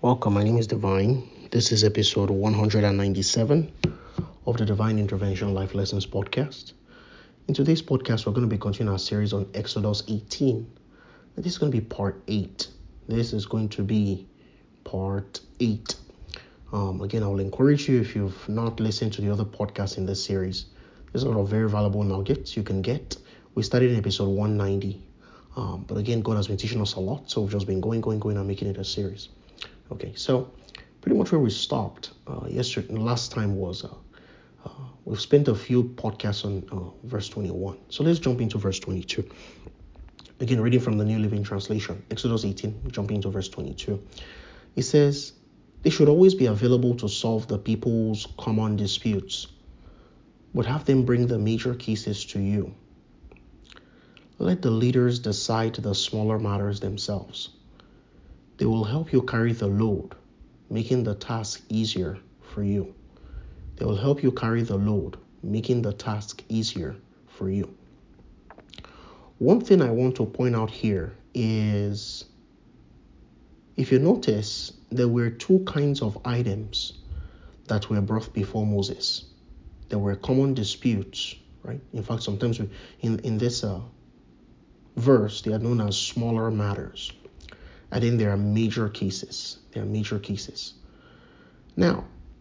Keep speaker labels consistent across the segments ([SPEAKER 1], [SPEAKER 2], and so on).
[SPEAKER 1] Welcome, my name is Divine. This is episode 197 of the Divine Intervention Life Lessons podcast. In today's podcast, we're going to be continuing our series on Exodus 18. And this is going to be part 8. This is going to be part 8. Again, I will encourage you, if you've not listened to the other podcasts in this series, there's a lot of very valuable nuggets you can get. We started in episode 190. But again, God has been teaching us a lot, so we've just been going and making it a series. Okay, so pretty much where we stopped last time was we've spent a few podcasts on verse 21. So let's jump into verse 22. Again, reading from the New Living Translation, Exodus 18, jumping into verse 22. It says, "They should always be available to solve the people's common disputes, but have them bring the major cases to you. Let the leaders decide the smaller matters themselves. They will help you carry the load, making the task easier for you. They will help you carry the load, making the task easier for you." One thing I want to point out here is, if you notice, there were two kinds of items that were brought before Moses. There were common disputes, right? In fact, sometimes in this verse, they are known as smaller matters. And then there are major cases. Now,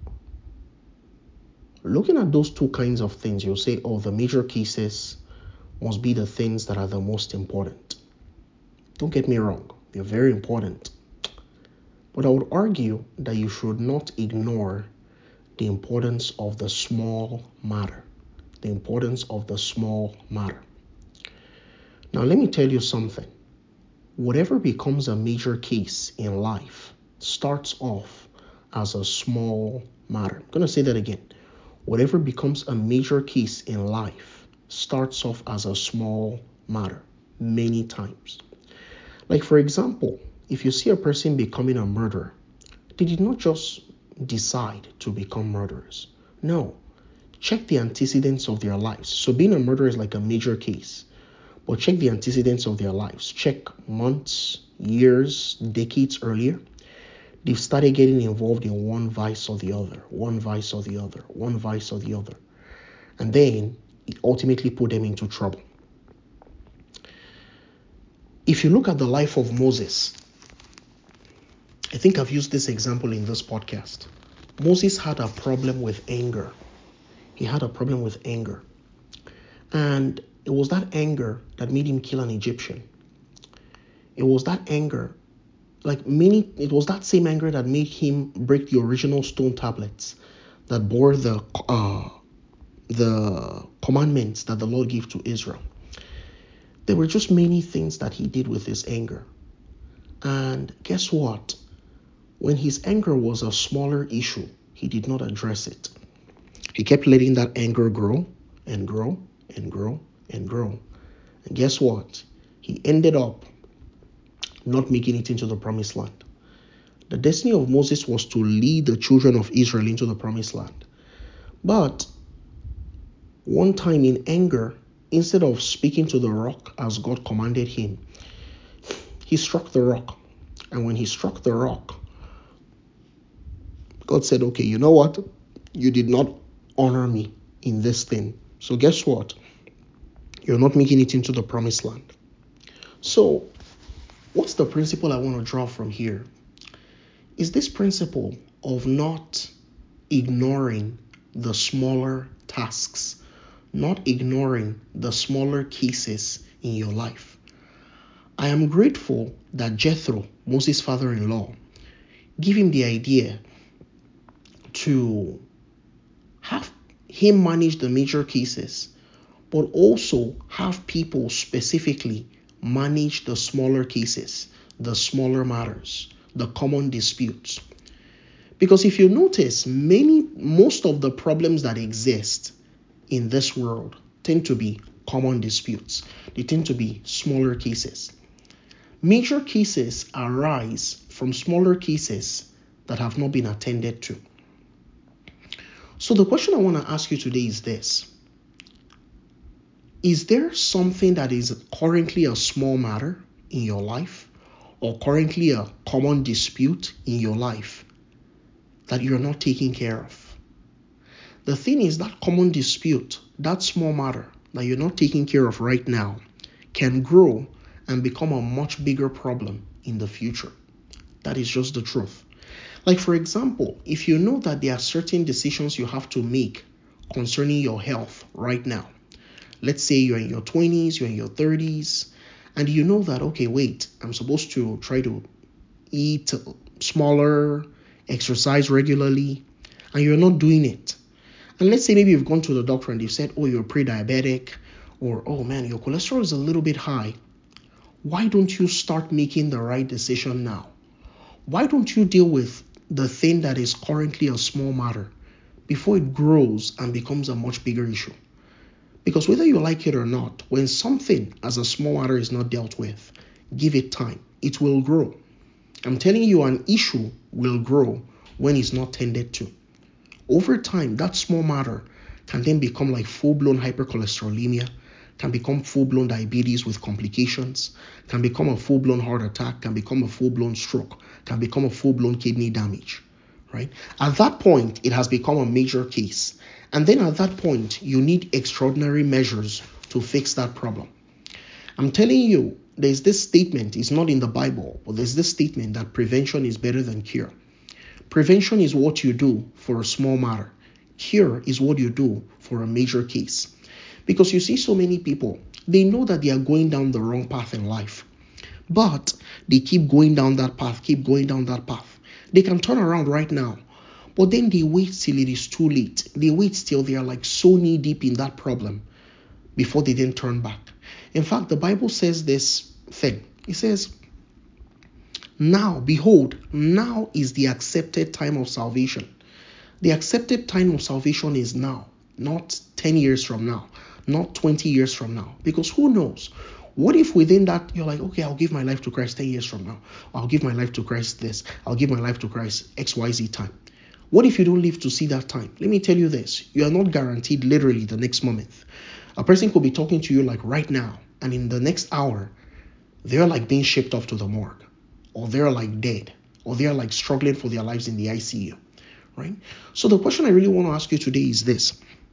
[SPEAKER 1] looking at those two kinds of things, you'll say, oh, the major cases must be the things that are the most important. Don't get me wrong. They're very important. But I would argue that you should not ignore the importance of the small matter. The importance of the small matter. Now, let me tell you something. Whatever becomes a major case in life starts off as a small matter. I'm going to say that again. Whatever becomes a major case in life starts off as a small matter many times. Like, for example, if you see a person becoming a murderer, they did not just decide to become murderers. No. Check the antecedents of their lives. So being a murderer is like a major case. But check the antecedents of their lives. Check months, years, decades earlier. They've started getting involved in one vice or the other. And then it ultimately put them into trouble. If you look at the life of Moses, I think I've used this example in this podcast. Moses had a problem with anger. And it was that anger that made him kill an Egyptian. It was that same anger that made him break the original stone tablets that bore the commandments that the Lord gave to Israel. There were just many things that he did with his anger. And guess what? When his anger was a smaller issue, he did not address it. He kept letting that anger grow and grow and grow and grow. And guess what? He ended up not making it into the promised land. The destiny of Moses was to lead the children of Israel into the promised land. But one time in anger, instead of speaking to the rock as God commanded him, he struck the rock. And when he struck the rock, God said, okay, you know what? You did not honor me in this thing. So guess what? You're not making it into the promised land. So what's the principle I want to draw from here? Is this principle of not ignoring the smaller tasks, not ignoring the smaller cases in your life. I am grateful that Jethro, Moses' father-in-law, gave him the idea to have him manage the major cases, but also have people specifically manage the smaller cases, the smaller matters, the common disputes. Because if you notice, most of the problems that exist in this world tend to be common disputes. They tend to be smaller cases. Major cases arise from smaller cases that have not been attended to. So the question I want to ask you today is this. Is there something that is currently a small matter in your life? or currently a common dispute in your life that you're not taking care of. The thing is, that common dispute, that small matter that you're not taking care of right now, can grow and become a much bigger problem in the future. That is just the truth. Like, for example, if you know that there are certain decisions you have to make concerning your health right now. Let's say you're in your 20s, you're in your 30s, and you know that, okay, wait, I'm supposed to try to eat smaller, exercise regularly, and you're not doing it. And let's say maybe you've gone to the doctor and they've said, oh, you're pre-diabetic, or, oh man, your cholesterol is a little bit high. Why don't you start making the right decision now? Why don't you deal with the thing that is currently a small matter before it grows and becomes a much bigger issue? Because whether you like it or not, when something as a small matter is not dealt with, give it time. It will grow. I'm telling you, an issue will grow when it's not tended to. Over time, that small matter can then become like full-blown hypercholesterolemia, can become full-blown diabetes with complications, can become a full-blown heart attack, can become a full-blown stroke, can become a full-blown kidney damage, right? At that point, it has become a major case. And then at that point, you need extraordinary measures to fix that problem. I'm telling you, there's this statement, it's not in the Bible, but there's this statement that prevention is better than cure. Prevention is what you do for a small matter. Cure is what you do for a major case. Because you see so many people, they know that they are going down the wrong path in life, but they keep going down that path, keep going down that path. They can turn around right now, but then they wait till it is too late. They wait till they are like so knee deep in that problem before they then turn back. In fact, the Bible says this thing. It says, now, behold, now is the accepted time of salvation. The accepted time of salvation is now, not 10 years from now, not 20 years from now. Because who knows? What if within that, you're like, okay, I'll give my life to Christ 10 years from now. I'll give my life to Christ this. I'll give my life to Christ XYZ time. What if you don't live to see that time? Let me tell you this. You are not guaranteed literally the next moment. A person could be talking to you like right now, and in the next hour, they're like being shipped off to the morgue, or they're like dead, or they're like struggling for their lives in the ICU, right? So the question I really want to ask you today is this.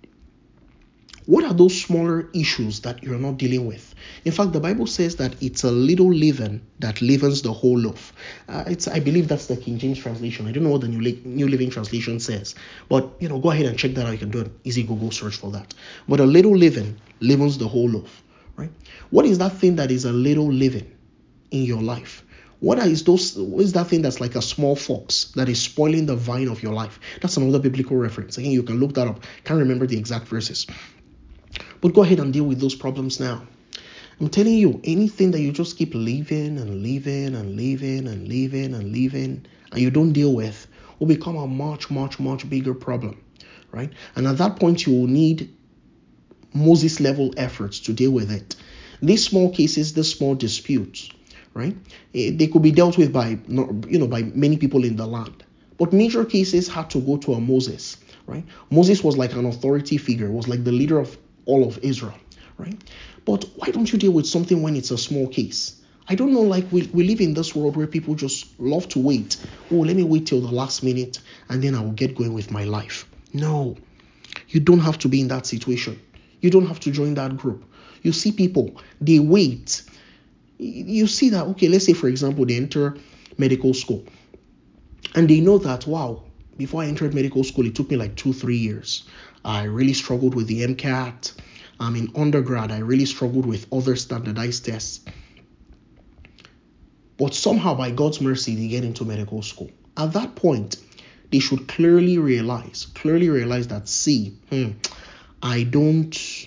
[SPEAKER 1] What are those smaller issues that you're not dealing with? In fact, the Bible says that it's a little leaven that leavens the whole loaf. I believe that's the King James translation. I don't know what the New Living Translation says, but go ahead and check that out. You can do an easy Google search for that. But a little leaven leavens the whole loaf, right? What is that thing that is a little leaven in your life? What is that thing that's like a small fox that is spoiling the vine of your life? That's another biblical reference. Again, you can look that up. Can't remember the exact verses. But go ahead and deal with those problems now. I'm telling you, anything that you just keep leaving and leaving and leaving and leaving and leaving and you don't deal with will become a much, much, much bigger problem, right? And at that point, you will need Moses level efforts to deal with it. These small cases, these small disputes, right? They could be dealt with by many people in the land. But major cases had to go to a Moses, right? Moses was like an authority figure, was like the leader of all of Israel, right? But why don't you deal with something when it's a small case? I don't know, like we live in this world where people just love to wait. Oh, let me wait till the last minute and then I will get going with my life. No, you don't have to be in that situation. You don't have to join that group. You see people, they wait. You see that, okay, let's say, for example, they enter medical school and they know that, wow, before I entered medical school, it took me like 2-3 years. I really struggled with the MCAT. In undergrad, I really struggled with other standardized tests. But somehow, by God's mercy, they get into medical school. At that point, they should clearly realize that, see, I don't,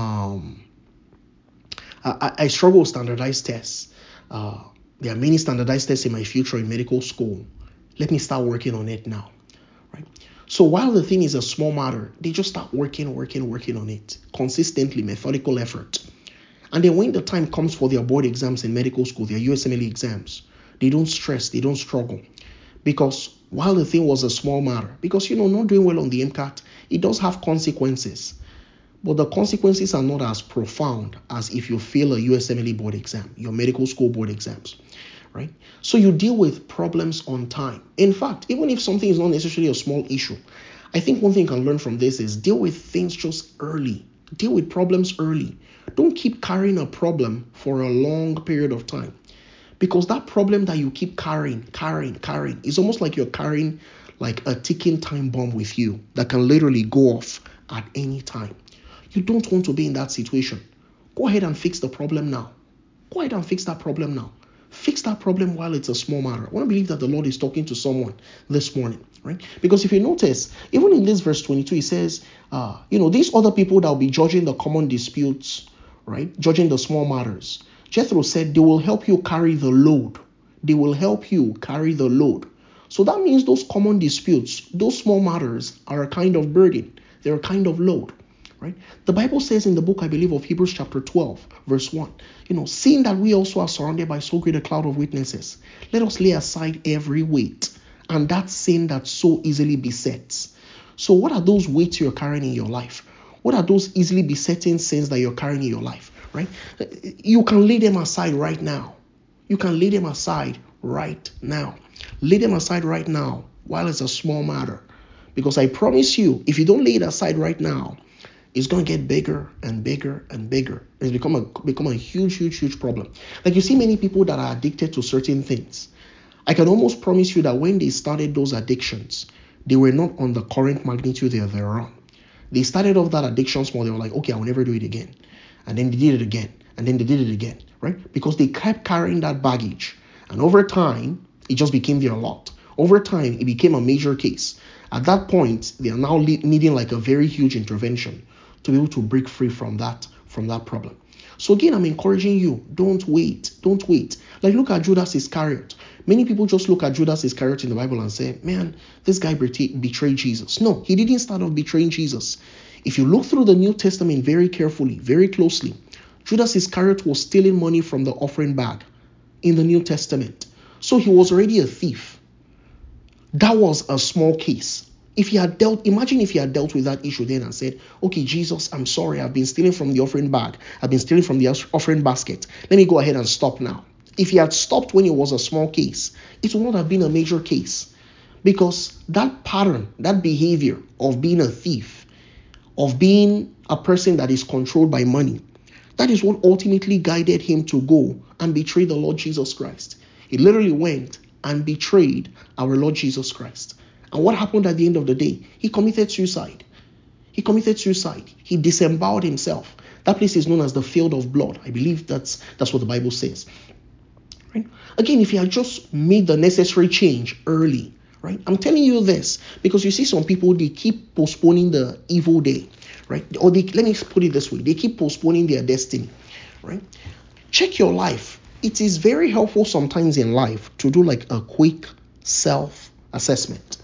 [SPEAKER 1] I struggle with standardized tests. There are many standardized tests in my future in medical school. Let me start working on it now, right? So while the thing is a small matter, they just start working on it consistently, methodical effort. And then when the time comes for their board exams in medical school, their USMLE exams, they don't stress, they don't struggle. Because while the thing was a small matter, because, not doing well on the MCAT, it does have consequences. But the consequences are not as profound as if you fail a USMLE board exam, your medical school board exams, right? So you deal with problems on time. In fact, even if something is not necessarily a small issue, I think one thing you can learn from this is deal with things just early. Deal with problems early. Don't keep carrying a problem for a long period of time. Because that problem that you keep carrying, is almost like you're carrying like a ticking time bomb with you that can literally go off at any time. You don't want to be in that situation. Go ahead and fix the problem now. Go ahead and fix that problem now. Fix that problem while it's a small matter. I want to believe that the Lord is talking to someone this morning, right? Because if you notice, even in this verse 22, it says, these other people that will be judging the common disputes, right? Judging the small matters. Jethro said they will help you carry the load. They will help you carry the load. So that means those common disputes, those small matters are a kind of burden. They're a kind of load. Right? The Bible says in the book, I believe, of Hebrews chapter 12, verse 1, seeing that we also are surrounded by so great a cloud of witnesses, let us lay aside every weight and that sin that so easily besets. So what are those weights you're carrying in your life? What are those easily besetting sins that you're carrying in your life? Right? You can lay them aside right now. You can lay them aside right now. Lay them aside right now while it's a small matter. Because I promise you, if you don't lay it aside right now, it's going to get bigger and bigger and bigger. It's become a huge problem. Like you see many people that are addicted to certain things. I can almost promise you that when they started those addictions, they were not on the current magnitude they're on. They started off that addiction small. They were like, okay, I will never do it again. And then they did it again. And then they did it again, right? Because they kept carrying that baggage. And over time, it just became their lot. Over time, it became a major case. At that point, they are now needing like a very huge intervention to be able to break free from that problem. So again, I'm encouraging you, don't wait. Like look at Judas Iscariot. Many people just look at Judas Iscariot in the Bible and say, man, this guy betrayed Jesus. No, he didn't start off betraying Jesus. If you look through the New Testament very carefully, very closely, Judas Iscariot was stealing money from the offering bag in the New Testament. So he was already a thief. That was a small case. Imagine if he had dealt with that issue then and said, okay, Jesus, I'm sorry, I've been stealing from the offering bag. I've been stealing from the offering basket. Let me go ahead and stop now. If he had stopped when it was a small case, it would not have been a major case. Because that pattern, that behavior of being a thief, of being a person that is controlled by money, that is what ultimately guided him to go and betray the Lord Jesus Christ. He literally went and betrayed our Lord Jesus Christ. And what happened at the end of the day? He committed suicide. He disemboweled himself. That place is known as the field of blood. I believe that's what the Bible says. Right? Again, if he had just made the necessary change early, right? I'm telling you this because you see some people, they keep postponing the evil day, right? Or let me put it this way. They keep postponing their destiny, right? Check your life. It is very helpful sometimes in life to do like a quick self-assessment.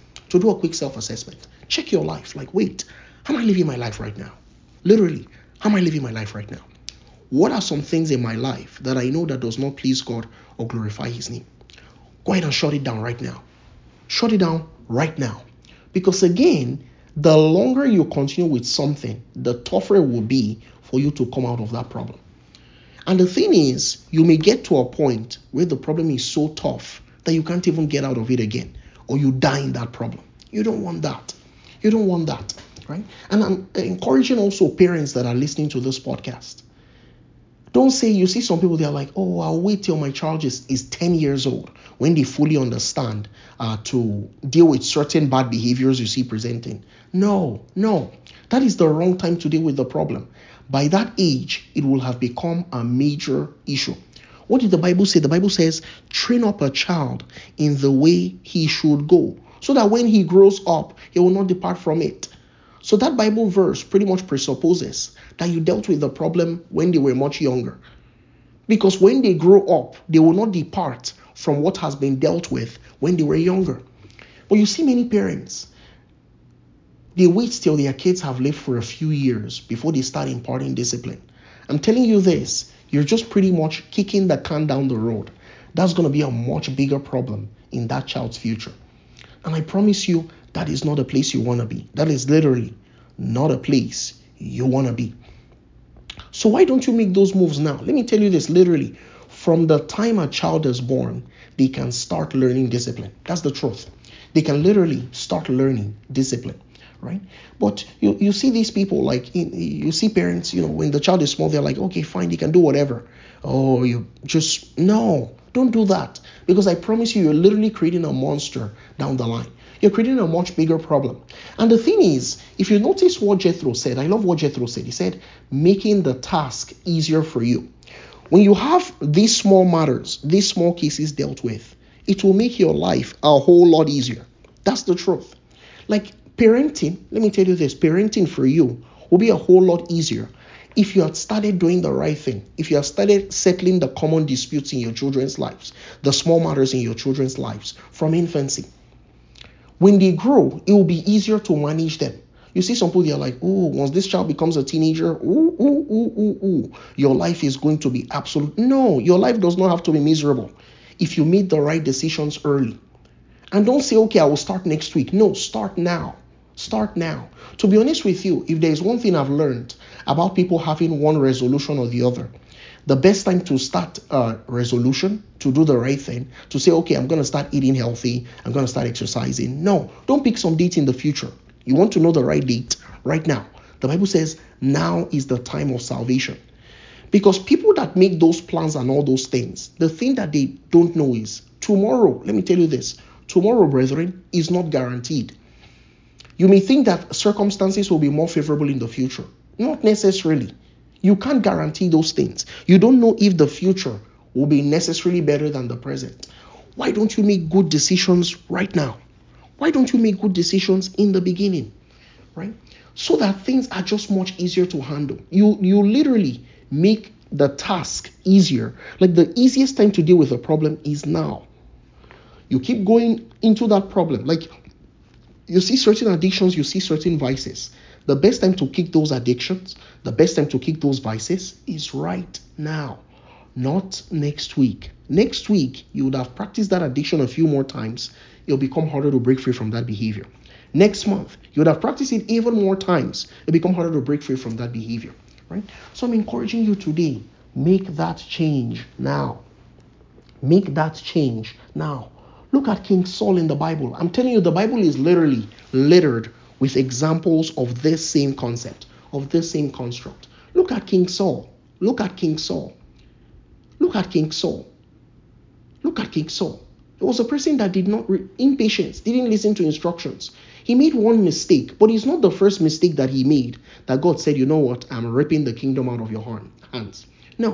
[SPEAKER 1] Check your life. Like, wait, how am I living my life right now? Literally, how am I living my life right now? What are some things in my life that I know that does not please God or glorify his name? Go ahead and shut it down right now. Shut it down right now. Because again, the longer you continue with something, the tougher it will be for you to come out of that problem. And the thing is, you may get to a point where the problem is so tough that you can't even get out of it again, or you die in that problem. You don't want that. Right? And I'm encouraging also parents that are listening to this podcast. Don't say, you see some people, they're like, oh, I'll wait till my child is 10 years old when they fully understand to deal with certain bad behaviors you see presenting. No, that is the wrong time to deal with the problem. By that age, it will have become a major issue. What did the Bible say? The Bible says, train up a child in the way he should go, so that when he grows up, he will not depart from it. So that Bible verse pretty much presupposes that you dealt with the problem when they were much younger. Because when they grow up, they will not depart from what has been dealt with when they were younger. But you see many parents, they wait till their kids have lived for a few years before they start imparting discipline. I'm telling you this, you're just pretty much kicking the can down the road. That's going to be a much bigger problem in that child's future. And I promise you, that is not a place you want to be. That is literally not a place you want to be. So why don't you make those moves now? Let me tell you this, literally. from the time a child is born, they can start learning discipline. That's the truth. They can literally start learning discipline, right? But you see these people, like you see parents, when the child is small, they're like, okay, fine, you can do whatever. Oh, you just, no, don't do that. Because I promise you, you're literally creating a monster down the line. You're creating a much bigger problem. And the thing is, if you notice what Jethro said, I love what Jethro said. He said, making the task easier for you. When you have these small matters, these small cases dealt with, it will make your life a whole lot easier. That's the truth. Like parenting, let me tell you this, parenting for you will be a whole lot easier if you had started doing the right thing, if you had started settling the common disputes in your children's lives, the small matters in your children's lives from infancy. When they grow, it will be easier to manage them. You see some people, they're like, oh, once this child becomes a teenager, your life is going to be absolute. No, your life does not have to be miserable if you make the right decisions early. And don't say, okay, I will start next week. No, start now. Start now. To be honest with you, if there's one thing I've learned about people having one resolution or the other, the best time to start a resolution, to do the right thing, to say, okay, I'm going to start eating healthy, I'm going to start exercising. No, don't pick some date in the future. You want to know the right date right now. The Bible says now is the time of salvation. Because people that make those plans and all those things, the thing that they don't know is tomorrow, let me tell you this, tomorrow, brethren, is not guaranteed. You may think that circumstances will be more favorable in the future. Not necessarily. You can't guarantee those things. You don't know if the future will be necessarily better than the present. Why don't you make good decisions right now? Why don't you make good decisions in the beginning, right? So that things are just much easier to handle. You literally make the task easier. Like the easiest time to deal with a problem is now. You keep going into that problem. Like you see certain addictions, you see certain vices. The best time to kick those addictions, the best time to kick those vices is right now, not next week. Next week, you would have practiced that addiction a few more times. It'll become harder to break free from that behavior. Next month, you would have practiced it even more times. It'll become harder to break free from that behavior, right? So I'm encouraging you today, make that change now. Make that change now. Look at King Saul in the Bible. I'm telling you, the Bible is literally littered with examples of this same concept, of this same construct. Look at King Saul. Look at King Saul. Look at King Saul. Look at King Saul. He was a person that did not, impatience, didn't listen to instructions. He made one mistake, but it's not the first mistake that he made that God said, you know what, I'm ripping the kingdom out of your hands. No.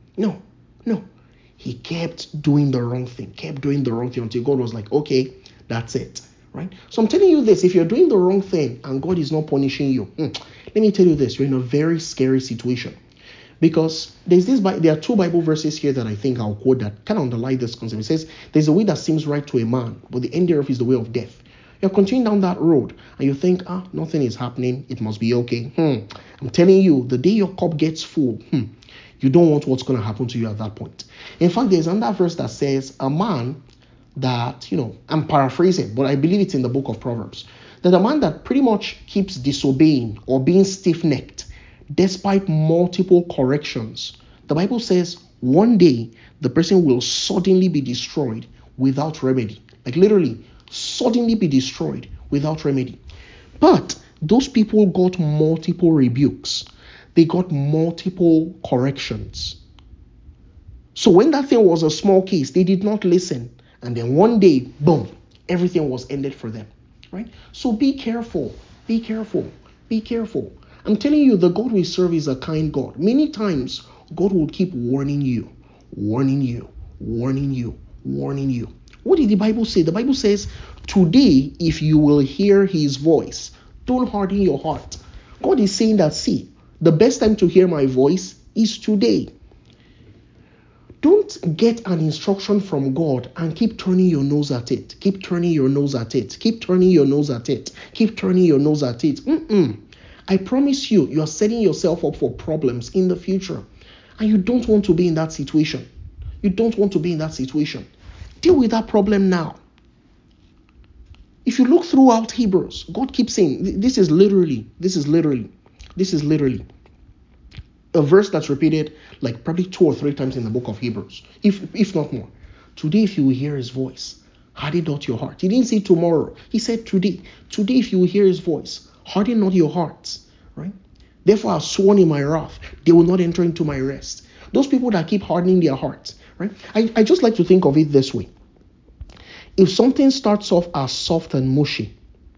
[SPEAKER 1] He kept doing the wrong thing, until God was like, okay, that's it, right? So I'm telling you this, if you're doing the wrong thing and God is not punishing you, let me tell you this, you're in a very scary situation. Because there are two Bible verses here that I think I'll quote that kind of underlie this concept. It says, there's a way that seems right to a man, but the end thereof is the way of death. You're continuing down that road and you think, nothing is happening, it must be okay. I'm telling you, the day your cup gets full, you don't want what's going to happen to you at that point. In fact, there's another verse that says a man that, I'm paraphrasing, but I believe it's in the book of Proverbs, that a man that pretty much keeps disobeying or being stiff-necked despite multiple corrections, the Bible says one day the person will suddenly be destroyed without remedy. Like literally, suddenly be destroyed without remedy. But those people got multiple rebukes. They got multiple corrections. So when that thing was a small case, they did not listen. And then one day, boom, everything was ended for them, right? So be careful, be careful, be careful. I'm telling you, the God we serve is a kind God. Many times, God will keep warning you, warning you, warning you, warning you. What did the Bible say? The Bible says, today, if you will hear his voice, don't harden your heart. God is saying that, see, the best time to hear my voice is today. Don't get an instruction from God and keep turning your nose at it. Keep turning your nose at it. Keep turning your nose at it. Keep turning your nose at it. I promise you, you are setting yourself up for problems in the future. And you don't want to be in that situation. You don't want to be in that situation. Deal with that problem now. If you look throughout Hebrews, God keeps saying, this is literally. a verse that's repeated like probably 2 or 3 times in the book of Hebrews, if not more. Today, if you will hear his voice, harden not your heart. He didn't say tomorrow. He said today. Today, if you will hear his voice, harden not your hearts, right? Therefore, I've sworn in my wrath, they will not enter into my rest. Those people that keep hardening their hearts, right? I just like to think of it this way. If something starts off as soft and mushy,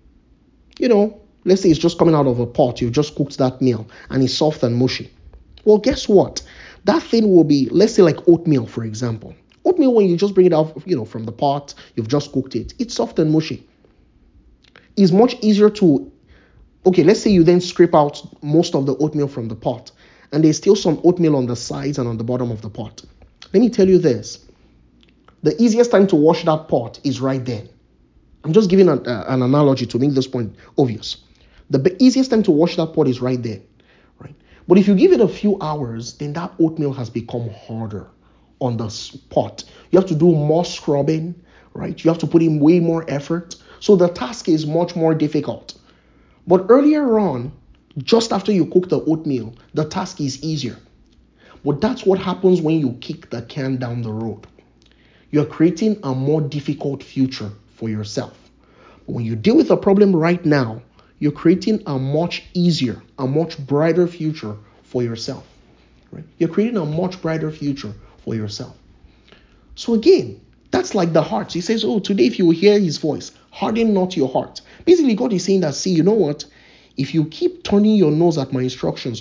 [SPEAKER 1] let's say it's just coming out of a pot, you just cooked that meal, and it's soft and mushy. Well, guess what? That thing will be, let's say like oatmeal, for example. Oatmeal, when you just bring it out, from the pot, you've just cooked it, it's soft and mushy. It's much easier to, let's say you then scrape out most of the oatmeal from the pot, and there's still some oatmeal on the sides and on the bottom of the pot. Let me tell you this. The easiest time to wash that pot is right then. I'm just giving an analogy to make this point obvious. The easiest time to wash that pot is right there, right? But if you give it a few hours, then that oatmeal has become harder on the pot. You have to do more scrubbing, right? You have to put in way more effort. So the task is much more difficult. But earlier on, just after you cook the oatmeal, the task is easier. But that's what happens when you kick the can down the road. You're creating a more difficult future for yourself. When you deal with a problem right now, you're creating a much easier, a much brighter future for yourself. Right? You're creating a much brighter future for yourself. So again, that's like the heart. He says, today if you will hear his voice, harden not your heart. Basically, God is saying that, see, you know what? If you keep turning your nose at my instructions,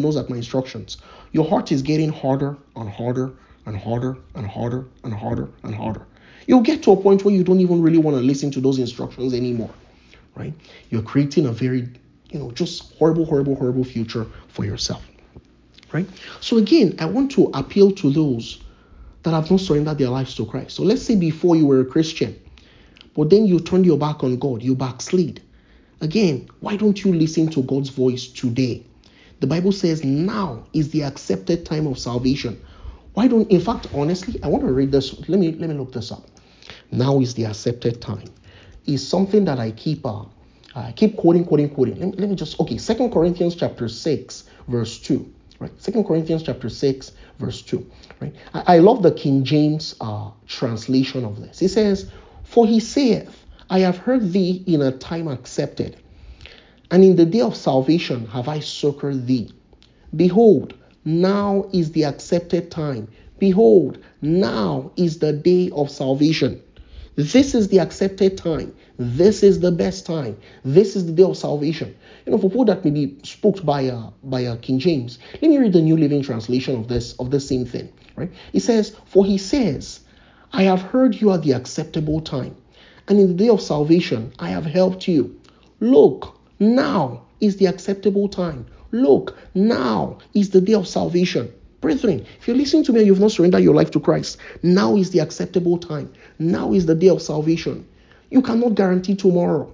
[SPEAKER 1] your heart is getting harder and harder and harder and harder and harder and harder. You'll get to a point where you don't even really want to listen to those instructions anymore, right? You're creating a very, just horrible future for yourself, right? So again, I want to appeal to those that have not surrendered their lives to Christ. So let's say before you were a Christian, but then you turned your back on God, you backslid. Again, why don't you listen to God's voice today? The Bible says now is the accepted time of salvation. In fact, honestly, I want to read this. Let me look this up. Now is the accepted time. Is something that I keep quoting. Let me just, 2 Corinthians chapter 6, verse 2. Right? 2 Corinthians chapter 6, verse 2. Right? I love the King James translation of this. It says, "For he saith, I have heard thee in a time accepted, and in the day of salvation have I succored thee. Behold, now is the accepted time. Behold, now is the day of salvation." This is the accepted time. This is the best time. This is the day of salvation. For people that may be spooked by King James, let me read the New Living Translation of this same thing. Right? It says, "For he says, I have heard you at the acceptable time, and in the day of salvation I have helped you. Look, now is the acceptable time. Look, now is the day of salvation." Brethren, if you're listening to me and you've not surrendered your life to Christ, now is the acceptable time. Now is the day of salvation. You cannot guarantee tomorrow.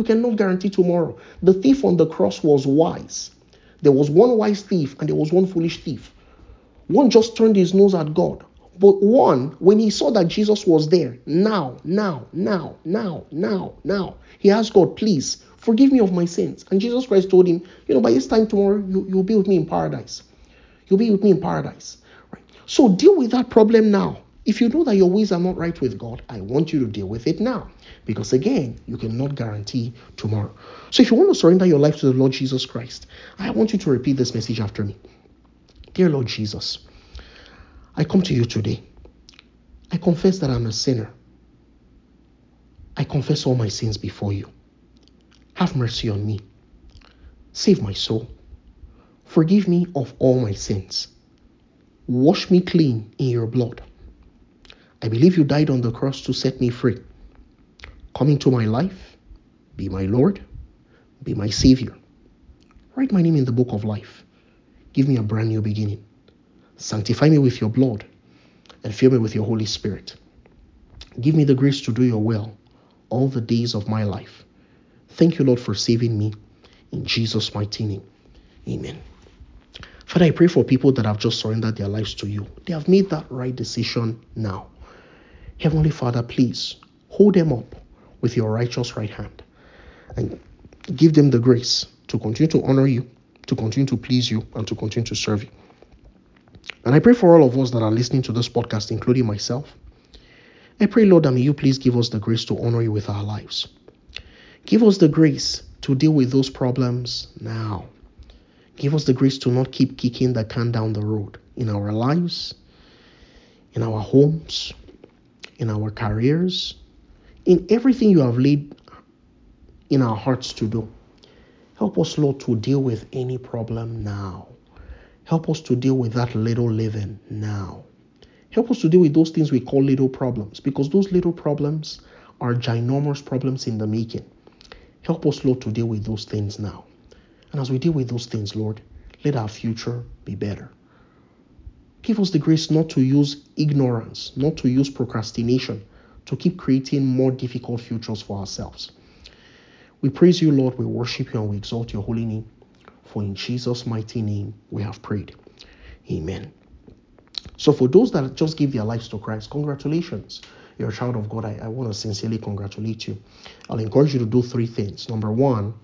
[SPEAKER 1] The thief on the cross was wise. There was one wise thief and there was one foolish thief. One just turned his nose at God. But one, when he saw that Jesus was there, now, he asked God, "Please, forgive me of my sins." And Jesus Christ told him, by this time tomorrow, you'll be with me in paradise. You'll be with me in paradise. Right? So deal with that problem now. If you know that your ways are not right with God, I want you to deal with it now. Because again, you cannot guarantee tomorrow. So if you want to surrender your life to the Lord Jesus Christ, I want you to repeat this message after me. Dear Lord Jesus, I come to you today. I confess that I'm a sinner. I confess all my sins before you. Have mercy on me. Save my soul. Forgive me of all my sins. Wash me clean in your blood. I believe you died on the cross to set me free. Come into my life. Be my Lord. Be my Savior. Write my name in the book of life. Give me a brand new beginning. Sanctify me with your blood and fill me with your Holy Spirit. Give me the grace to do your will all the days of my life. Thank you, Lord, for saving me. In Jesus' mighty name. Amen. Father, I pray for people that have just surrendered their lives to you. They have made that right decision now. Heavenly Father, please hold them up with your righteous right hand and give them the grace to continue to honor you, to continue to please you, and to continue to serve you. And I pray for all of us that are listening to this podcast, including myself. I pray, Lord, that may you please give us the grace to honor you with our lives. Give us the grace to deal with those problems now. Give us the grace to not keep kicking the can down the road in our lives, in our homes, in our careers, in everything you have laid in our hearts to do. Help us, Lord, to deal with any problem now. Help us to deal with that little living now. Help us to deal with those things we call little problems, because those little problems are ginormous problems in the making. Help us, Lord, to deal with those things now. And as we deal with those things, Lord, let our future be better. Give us the grace not to use ignorance, not to use procrastination, to keep creating more difficult futures for ourselves. We praise you, Lord, we worship you, and we exalt your holy name. For in Jesus' mighty name we have prayed. Amen. So for those that just give their lives to Christ, congratulations. You're a child of God. I want to sincerely congratulate you. I'll encourage you to do 3 things. Number 1,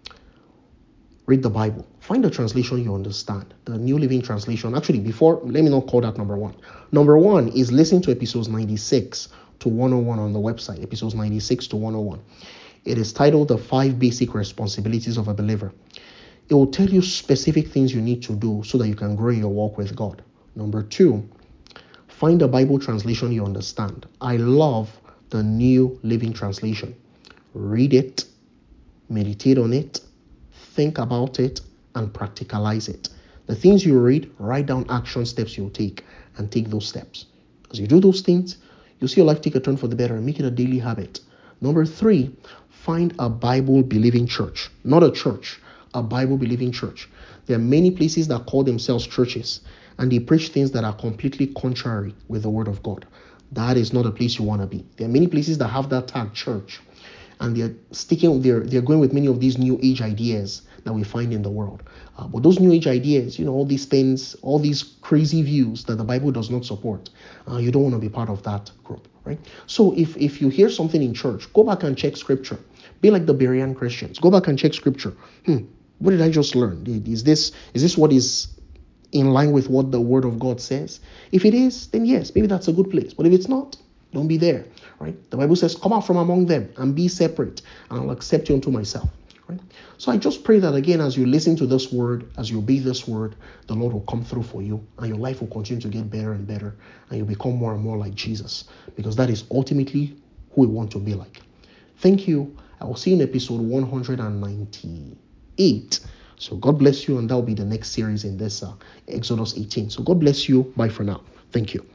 [SPEAKER 1] read the Bible. Find a translation you understand. The New Living Translation. Actually, let me not call that number 1. Number 1 is listen to episodes 96 to 101 on the website. Episodes 96 to 101. It is titled The 5 Basic Responsibilities of a Believer. It will tell you specific things you need to do so that you can grow in your walk with God. Number 2, find a Bible translation you understand. I love the New Living Translation. Read it, meditate on it, think about it, and practicalize it. The things you read, write down action steps you'll take, and take those steps. As you do those things, you'll see your life take a turn for the better and make it a daily habit. Number 3, find a Bible-believing church. Not a church, a Bible-believing church. There are many places that call themselves churches, and they preach things that are completely contrary with the word of God. That is not a place you want to be. There are many places that have that tag church, and they're going with many of these new age ideas that we find in the world. But those new age ideas, all these things, all these crazy views that the Bible does not support, you don't want to be part of that group, right? So if you hear something in church, go back and check scripture. Be like the Berean Christians. Go back and check scripture. What did I just learn? Is this what is in line with what the word of God says? If it is, then yes, maybe that's a good place. But if it's not, don't be there, right? The Bible says, come out from among them and be separate, and I'll accept you unto myself, right? So I just pray that again, as you listen to this word, as you obey this word, the Lord will come through for you, and your life will continue to get better and better, and you'll become more and more like Jesus, because that is ultimately who we want to be like. Thank you. I will see you in episode 198. So God bless you, and that will be the next series in this Exodus 18. So God bless you. Bye for now. Thank you.